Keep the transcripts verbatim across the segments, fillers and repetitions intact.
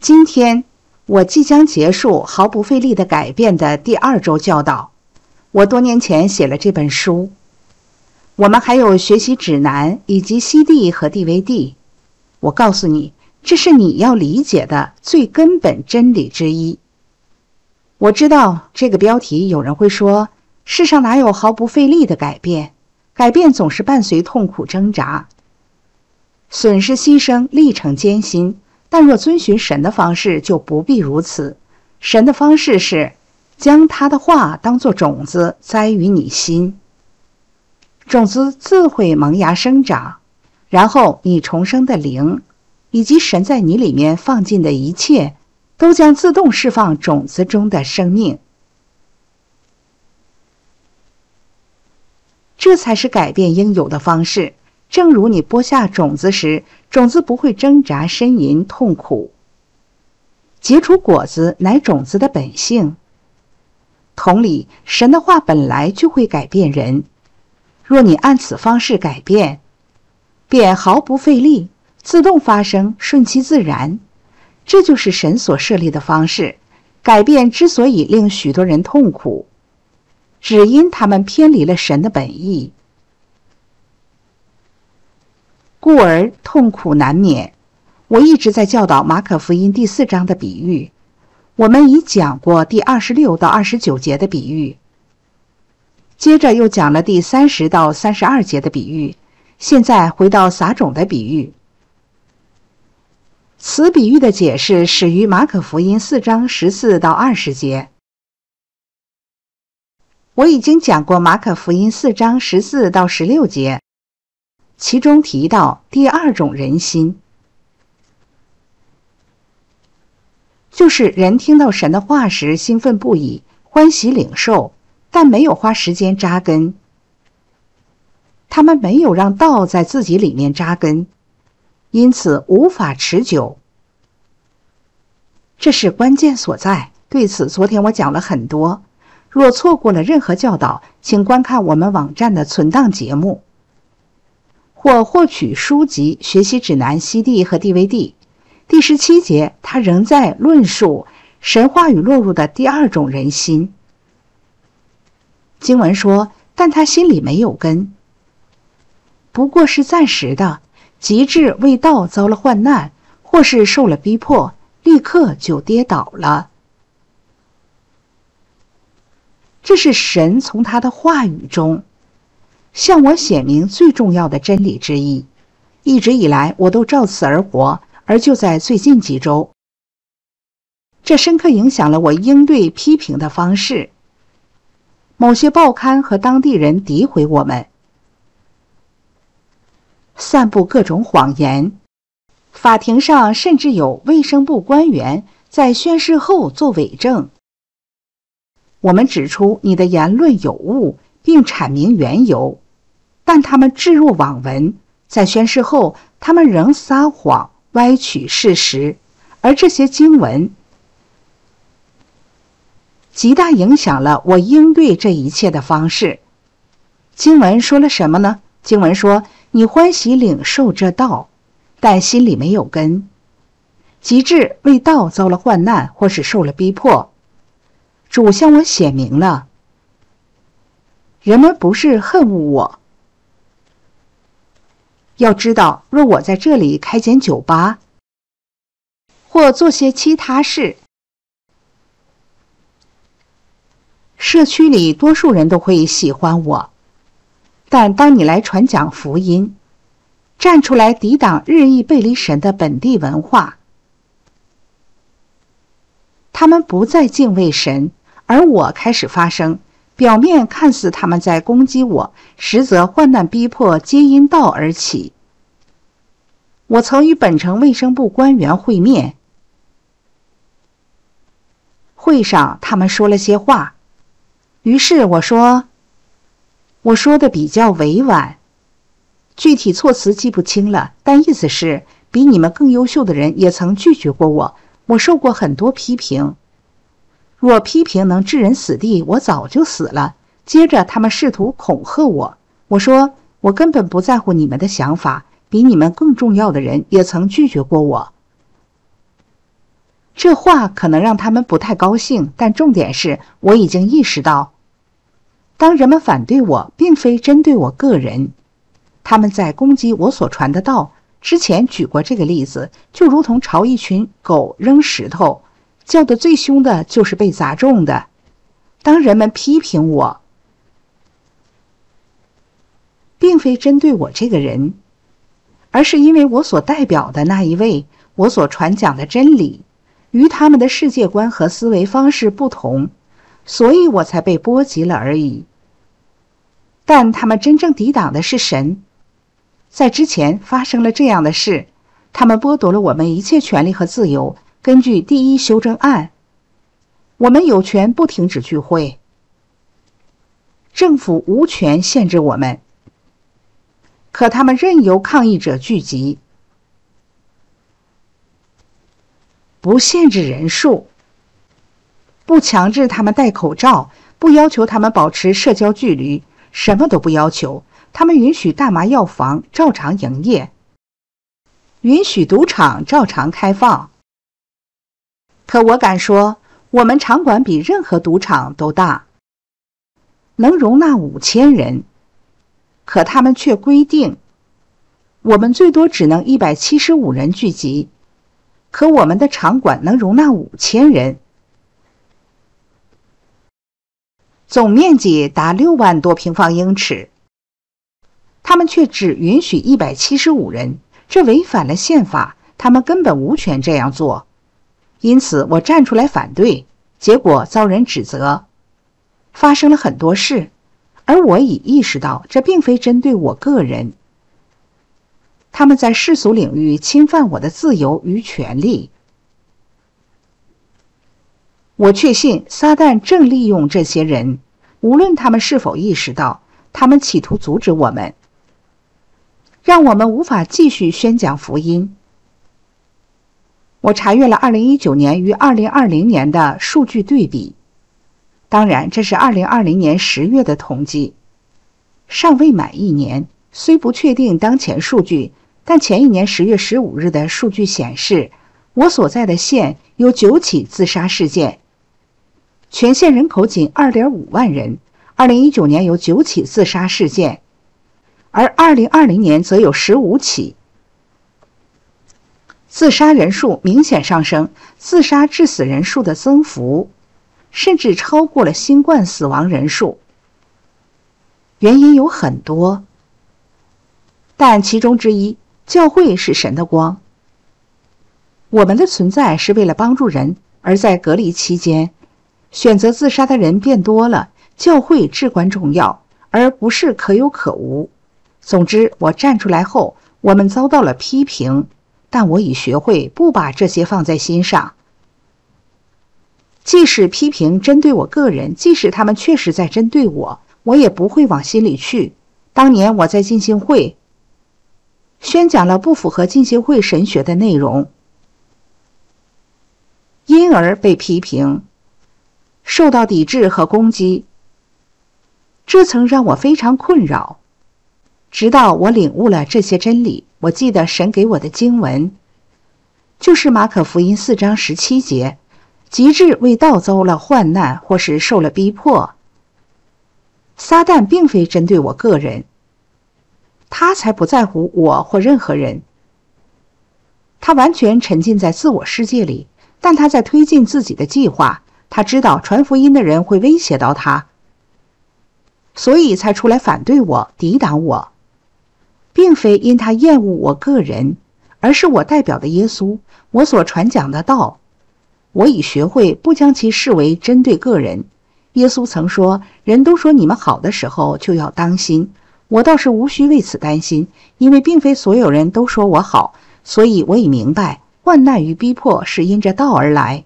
今天我即将结束毫不费力的改变的第二周教导。我多年前写了这本书，我们还有学习指南以及 C D 和 D V D。我告诉你，这是你要理解的最根本真理之一。我知道这个标题有人会说，世上哪有毫不费力的改变？改变总是伴随痛苦挣扎，损失牺牲，历程艰辛。但若遵循神的方式，就不必如此。神的方式是将他的话当作种子栽于你心，种子自会萌芽生长，然后你重生的灵以及神在你里面放进的一切都将自动释放种子中的生命。这才是改变应有的方式。正如你播下种子时，种子不会挣扎呻吟痛苦，结出果子乃种子的本性。同理，神的话本来就会改变人，若你按此方式改变，便毫不费力，自动发生，顺其自然。这就是神所设立的方式。改变之所以令许多人痛苦，只因他们偏离了神的本意，故而痛苦难免。我一直在教导马可福音第四章的比喻，我们已讲过第二十六到二十九节的比喻，接着又讲了第三十到三十二节的比喻，现在回到撒种的比喻。此比喻的解释始于马可福音四章十四到二十节。我已经讲过马可福音四章十四到十六节，其中提到第二种人心，就是人听到神的话时兴奋不已，欢喜领受，但没有花时间扎根。他们没有让道在自己里面扎根，因此无法持久。这是关键所在。对此，昨天我讲了很多。若错过了任何教导，请观看我们网站的存档节目，或获取书籍、学习指南 C D 和 D V D。第十七节，他仍在论述神话语落入的第二种人心。经文说，但他心里没有根，不过是暂时的，及至为道遭了患难，或是受了逼迫，立刻就跌倒了。这是神从他的话语中向我显明最重要的真理之一。一直以来我都照此而活，而就在最近几周，这深刻影响了我应对批评的方式。某些报刊和当地人诋毁我们，散布各种谎言，法庭上甚至有卫生部官员在宣誓后作伪证。我们指出你的言论有误，并阐明缘由，但他们置若罔闻，在宣誓后他们仍撒谎，歪曲事实，而这些经文极大影响了我应对这一切的方式。经文说了什么呢？经文说，你欢喜领受这道，但心里没有根，及至为道遭了患难，或是受了逼迫。主向我显明了，人们不是恨恶我。要知道，若我在这里开间酒吧，或做些其他事，社区里多数人都会喜欢我。但当你来传讲福音，站出来抵挡日益背离神的本地文化，他们不再敬畏神，而我开始发声。表面看似他们在攻击我，实则患难逼迫皆因道而起。我曾与本城卫生部官员会面，会上他们说了些话，于是我说我说的比较委婉，具体措辞记不清了，但意思是比你们更优秀的人也曾拒绝过我，我受过很多批评。若批评能置人死地，我早就死了。接着他们试图恐吓我，我说我根本不在乎你们的想法，比你们更重要的人也曾拒绝过我。 这话可能让他们不太高兴，但重点是我已经意识到，当人们反对我，并非针对我个人，他们在攻击我所传的道。之前举过这个例子，就如同朝一群狗扔石头，叫得最凶的就是被砸中的。当人们批评我，并非针对我这个人，而是因为我所代表的那一位，我所传讲的真理与他们的世界观和思维方式不同，所以我才被波及了而已。但他们真正抵挡的是神。在之前发生了这样的事，他们剥夺了我们一切权利和自由。根据第一修正案，我们有权不停止聚会，政府无权限制我们，可他们任由抗议者聚集，不限制人数，不强制他们戴口罩，不要求他们保持社交距离，什么都不要求。他们允许大麻药房照常营业，允许赌场照常开放。可我敢说，我们场馆比任何赌场都大，能容纳五千人。可他们却规定，我们最多只能一百七十五人聚集，可我们的场馆能容纳五千人，总面积达六万多平方英尺。他们却只允许一百七十五人，这违反了宪法，他们根本无权这样做。因此我站出来反对，结果遭人指责。发生了很多事，而我已意识到这并非针对我个人。他们在世俗领域侵犯我的自由与权利。我确信撒旦正利用这些人，无论他们是否意识到，他们企图阻止我们，让我们无法继续宣讲福音。我查阅了二零一九年与二零二零年的数据对比，当然这是二零二零年十月的统计，尚未满一年，虽不确定当前数据，但前一年十月十五日的数据显示，我所在的县有九起自杀事件，全县人口仅 二点五万人，二零一九年有九起自杀事件，而二零二零年则有十五起。自杀人数明显上升，自杀致死人数的增幅甚至超过了新冠死亡人数。原因有很多，但其中之一，教会是神的光。我们的存在是为了帮助人，而在隔离期间，选择自杀的人变多了，教会至关重要，而不是可有可无。总之，我站出来后，我们遭到了批评，但我已学会不把这些放在心上。即使批评针对我个人，即使他们确实在针对我，我也不会往心里去。当年我在浸信会宣讲了不符合浸信会神学的内容，因而被批评，受到抵制和攻击，这曾让我非常困扰。直到我领悟了这些真理，我记得神给我的经文就是马可福音四章十七节，及至为道遭了患难或是受了逼迫。撒旦并非针对我个人，他才不在乎我或任何人，他完全沉浸在自我世界里，但他在推进自己的计划。他知道传福音的人会威胁到他，所以才出来反对我，抵挡我，并非因他厌恶我个人，而是我代表的耶稣，我所传讲的道。我已学会不将其视为针对个人。耶稣曾说，人都说你们好的时候就要当心。我倒是无需为此担心，因为并非所有人都说我好，所以我已明白，患难与逼迫是因着道而来。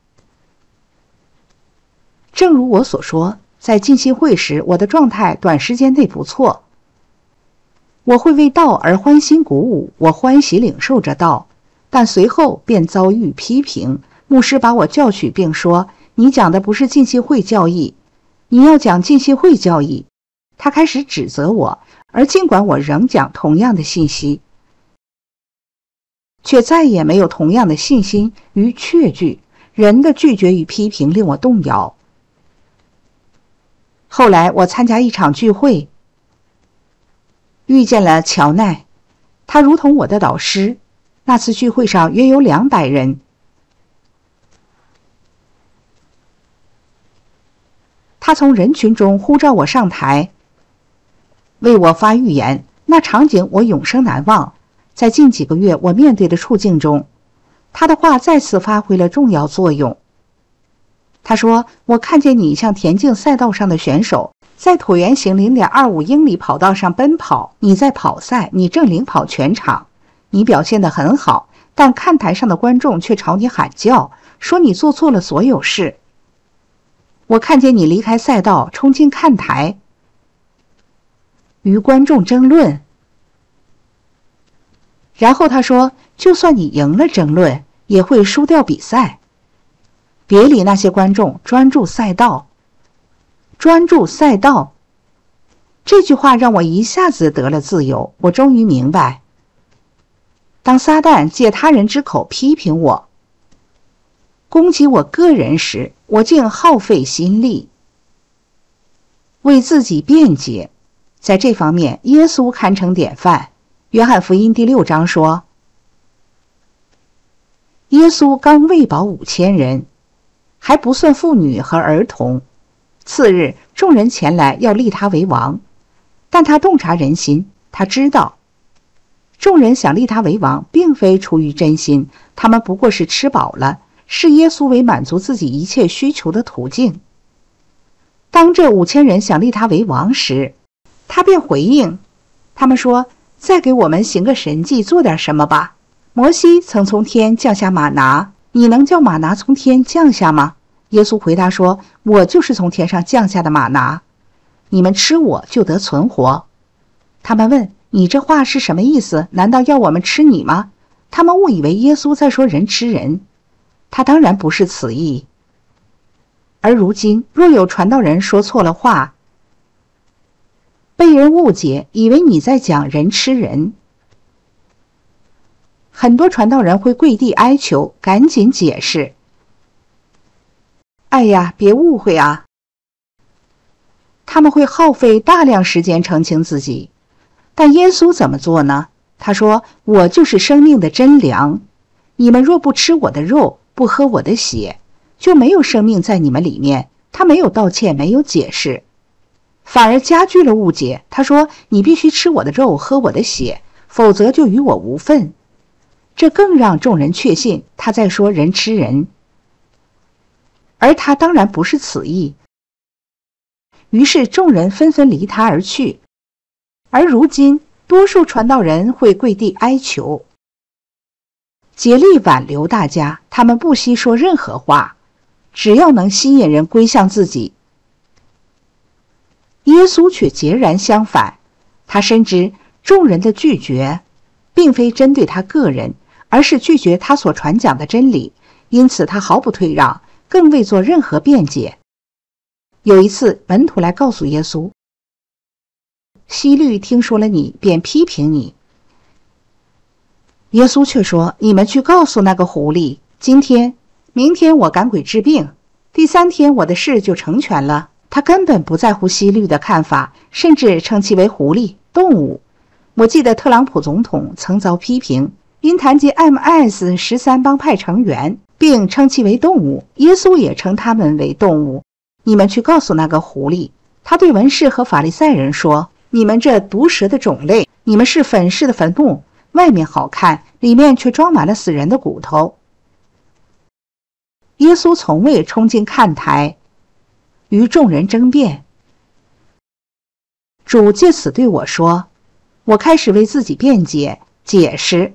正如我所说，在浸信会时，我的状态短时间内不错。我会为道而欢欣鼓舞，我欢喜领受着道，但随后便遭遇批评。牧师把我叫去并说，你讲的不是浸信会教义，你要讲浸信会教义。他开始指责我，而尽管我仍讲同样的信息，却再也没有同样的信心与确据。 人的拒绝与批评令我动摇。后来我参加一场聚会，遇见了乔奈，他如同我的导师。那次聚会上约有两百人。他从人群中呼召我上台，为我发预言。那场景我永生难忘。在近几个月我面对的处境中，他的话再次发挥了重要作用。他说，我看见你像田径赛道上的选手，在椭圆形 零点二五 英里跑道上奔跑，你在跑赛，你正领跑全场，你表现得很好，但看台上的观众却朝你喊叫，说你做错了所有事。我看见你离开赛道，冲进看台，与观众争论。然后他说，就算你赢了争论，也会输掉比赛。别理那些观众，专注赛道。专注赛道。这句话让我一下子得了自由。我终于明白，当撒旦借他人之口批评我，攻击我个人时，我竟耗费心力为自己辩解。在这方面，耶稣堪称典范。约翰福音第六章说，耶稣刚喂饱五千人，还不算妇女和儿童。次日，众人前来要立他为王，但他洞察人心，他知道众人想立他为王并非出于真心，他们不过是吃饱了，视耶稣为满足自己一切需求的途径。当这五千人想立他为王时，他便回应他们说，再给我们行个神迹，做点什么吧。摩西曾从天降下玛拿，你能叫玛拿从天降下吗？耶稣回答说，我就是从天上降下的玛拿，你们吃我就得存活。他们问，你这话是什么意思？难道要我们吃你吗？他们误以为耶稣在说人吃人，他当然不是此意。而如今，若有传道人说错了话，被人误解，以为你在讲人吃人，很多传道人会跪地哀求，赶紧解释。哎呀，别误会啊！他们会耗费大量时间澄清自己。但耶稣怎么做呢？他说，我就是生命的真粮，你们若不吃我的肉，不喝我的血，就没有生命在你们里面。他没有道歉，没有解释，反而加剧了误解。他说，你必须吃我的肉，喝我的血，否则就与我无分。这更让众人确信他在说人吃人，而他当然不是此意。于是众人纷纷离他而去。而如今，多数传道人会跪地哀求，竭力挽留大家，他们不惜说任何话，只要能吸引人归向自己。耶稣却截然相反，他深知众人的拒绝并非针对他个人，而是拒绝他所传讲的真理，因此他毫不退让，更未做任何辩解。有一次，门徒来告诉耶稣，希律听说了你，便批评你。耶稣却说，你们去告诉那个狐狸，今天、明天我赶鬼治病，第三天我的事就成全了。他根本不在乎希律的看法，甚至称其为狐狸、动物。我记得特朗普总统曾遭批评，因谈及 M S 十三帮派成员，并称其为动物。耶稣也称他们为动物。你们去告诉那个狐狸，他对文士和法利赛人说，你们这毒蛇的种类，你们是粉饰的坟墓，外面好看，里面却装满了死人的骨头。耶稣从未冲进看台，与众人争辩。主借此对我说，我开始为自己辩解、解释，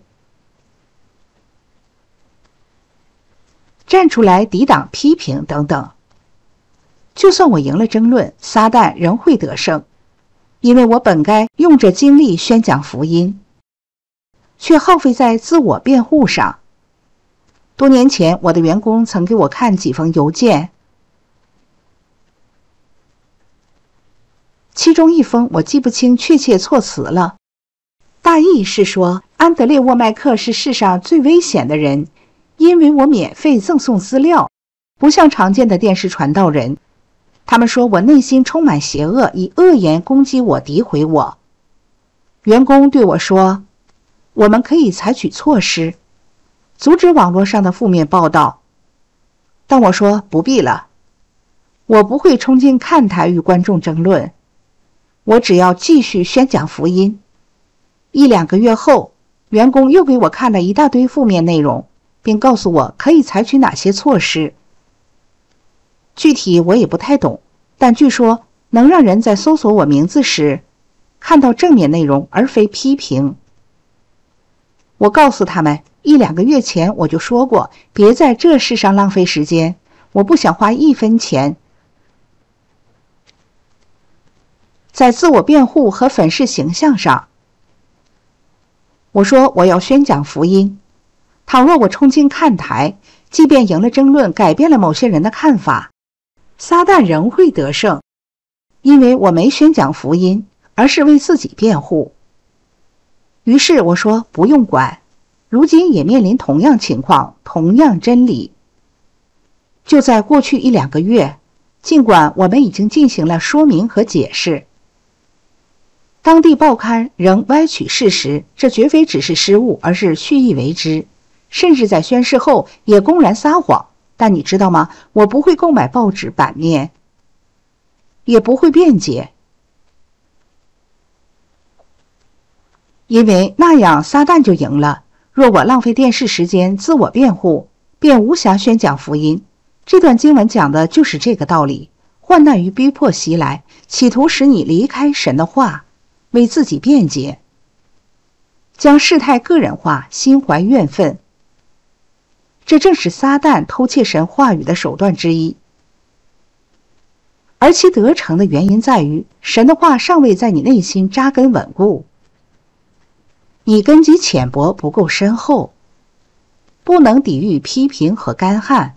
站出来抵挡批评等等。就算我赢了争论，撒旦仍会得胜，因为我本该用着精力宣讲福音，却耗费在自我辩护上。多年前，我的员工曾给我看几封邮件，其中一封我记不清确切措辞了，大意是说安德烈沃麦克是世上最危险的人， 因为我免费赠送资料，不像常见的电视传道人，他们说我内心充满邪恶，以恶言攻击我、诋毁我。员工对我说，我们可以采取措施，阻止网络上的负面报道。但我说不必了，我不会冲进看台与观众争论，我只要继续宣讲福音。一两个月后，员工又给我看了一大堆负面内容，并告诉我可以采取哪些措施。具体我也不太懂，但据说能让人在搜索我名字时看到正面内容而非批评。我告诉他们，一两个月前我就说过，别在这世上浪费时间，我不想花一分钱在自我辩护和粉饰形象上。我说我要宣讲福音，倘若我冲进看台，即便赢了争论，改变了某些人的看法，撒旦仍会得胜，因为我没宣讲福音，而是为自己辩护。于是我说不用管，如今也面临同样情况，同样真理。就在过去一两个月，尽管我们已经进行了说明和解释，当地报刊仍歪曲事实，这绝非只是失误，而是蓄意为之，甚至在宣誓后也公然撒谎。但你知道吗？我不会购买报纸版面，也不会辩解，因为那样撒旦就赢了。若我浪费电视时间自我辩护，便无暇宣讲福音。这段经文讲的就是这个道理。患难与逼迫袭来，企图使你离开神的话，为自己辩解，将事态个人化，心怀怨愤。这正是撒旦偷窃神话语的手段之一，而其得逞的原因在于，神的话尚未在你内心扎根稳固，你根基浅薄，不够深厚，不能抵御批评和干旱。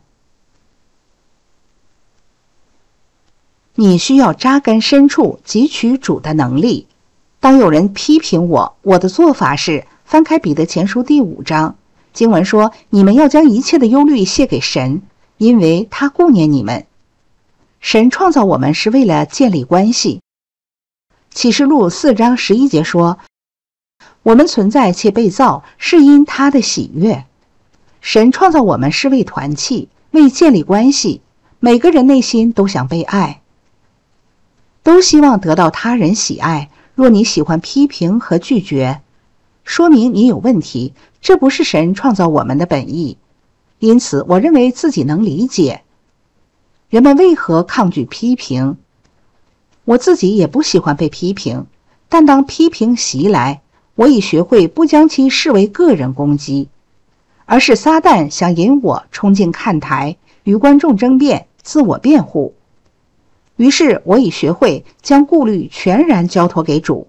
你需要扎根深处，汲取主的能力。当有人批评我，我的做法是翻开彼得前书第五章，经文说，你们要将一切的忧虑卸给神，因为他顾念你们。神创造我们是为了建立关系。启示录四章十一节说，我们存在且被造，是因他的喜悦。神创造我们是为团契，为建立关系。每个人内心都想被爱，都希望得到他人喜爱。若你喜欢批评和拒绝，说明你有问题，这不是神创造我们的本意。因此，我认为自己能理解人们为何抗拒批评。我自己也不喜欢被批评，但当批评袭来，我已学会不将其视为个人攻击，而是撒旦想引我冲进看台，与观众争辩，自我辩护。于是我已学会将顾虑全然交托给主。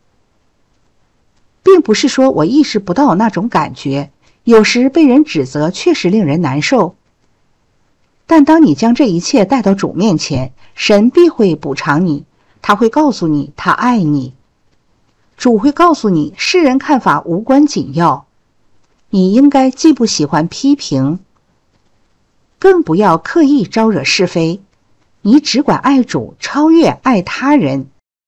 并不是说我意识不到那种感觉，有时被人指责确实令人难受，但当你将这一切带到主面前，神必会补偿你，他会告诉你他爱你。主会告诉你，世人看法无关紧要，你应该既不喜欢批评，更不要刻意招惹是非，你只管爱主，超越爱他人。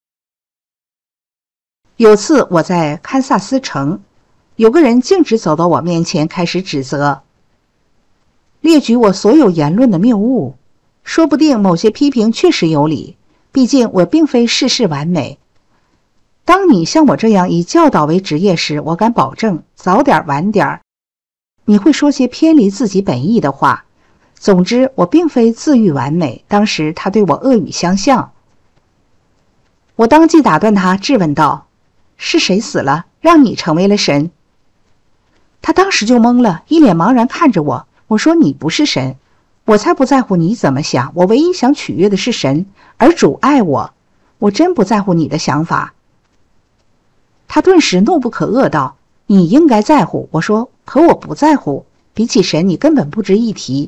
有次我在堪萨斯城，有个人径直走到我面前，开始指责，列举我所有言论的谬误。说不定某些批评确实有理，毕竟我并非事事完美。当你像我这样以教导为职业时，我敢保证，早点晚点你会说些偏离自己本意的话。总之，我并非自诩完美。当时他对我恶语相向，我当即打断他，质问道，是谁死了，让你成为了神？他当时就懵了，一脸茫然看着我。我说，你不是神，我才不在乎你怎么想，我唯一想取悦的是神，而主爱我，我真不在乎你的想法。他顿时怒不可遏道，你应该在乎。我说，可我不在乎，比起神，你根本不值一提。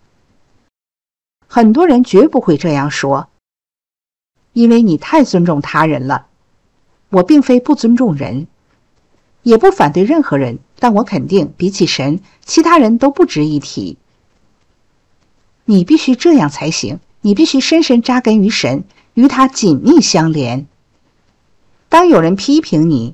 很多人绝不会这样说，因为你太尊重他人了。我并非不尊重人，也不反对任何人， 但我肯定比起神，其他人都不值一提。你必须这样才行，你必须深深扎根于神，与他紧密相连。当有人批评你，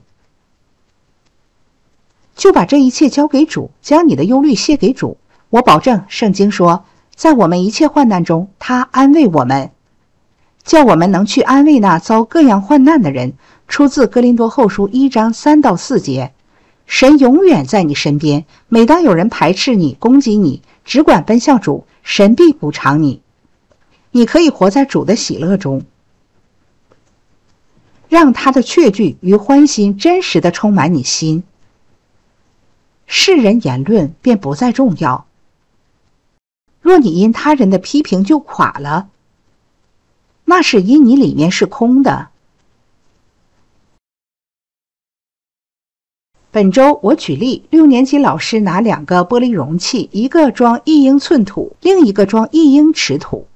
就把这一切交给主，将你的忧虑卸给主。我保证，圣经说，在我们一切患难中，他安慰我们，叫我们能去安慰那遭各样患难的人。出自哥林多后书一章三到四节。神永远在你身边，每当有人排斥你、攻击你，只管奔向主，神必补偿你。你可以活在主的喜乐中，让他的确据与欢心真实地充满你心，世人言论便不再重要。若你因他人的批评就垮了，那是因你里面是空的。本周我举例，六年级老师拿两个玻璃容器，一个装一英寸土，另一个装一英尺土。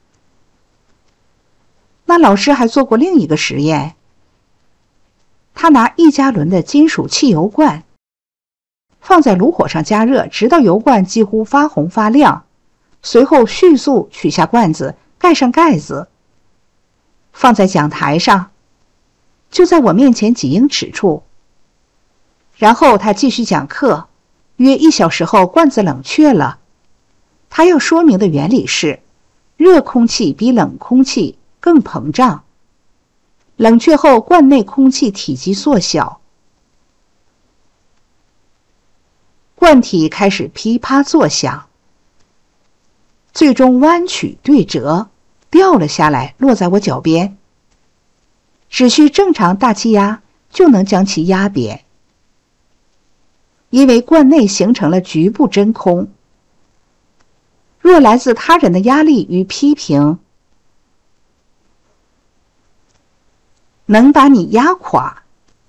那老师还做过另一个实验，他拿一加仑的金属汽油罐放在炉火上加热，直到油罐几乎发红发亮，随后迅速取下罐子，盖上盖子，放在讲台上，就在我面前几英尺处。然后他继续讲课，约一小时后罐子冷却了。他要说明的原理是，热空气比冷空气更膨胀，冷却后罐内空气体积缩小，罐体开始噼啪作响，最终弯曲对折，掉了下来，落在我脚边。只需正常大气压就能将其压扁，因为罐内形成了局部真空。若来自他人的压力与批评能把你压垮，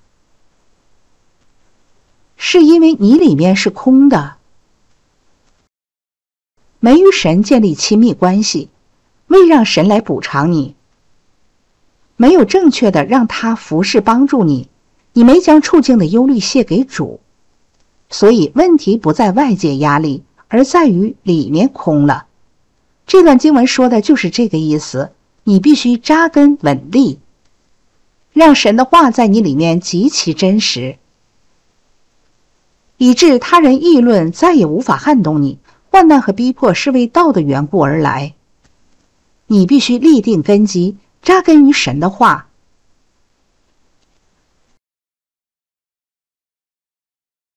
是因为你里面是空的，没与神建立亲密关系，未让神来补偿你，没有正确的让他服侍帮助你，你没将处境的忧虑卸给主。所以问题不在外界压力，而在于里面空了。这段经文说的就是这个意思，你必须扎根稳立，让神的话在你里面极其真实，以致他人议论再也无法撼动你。患难和逼迫是为道的缘故而来，你必须立定根基，扎根于神的话，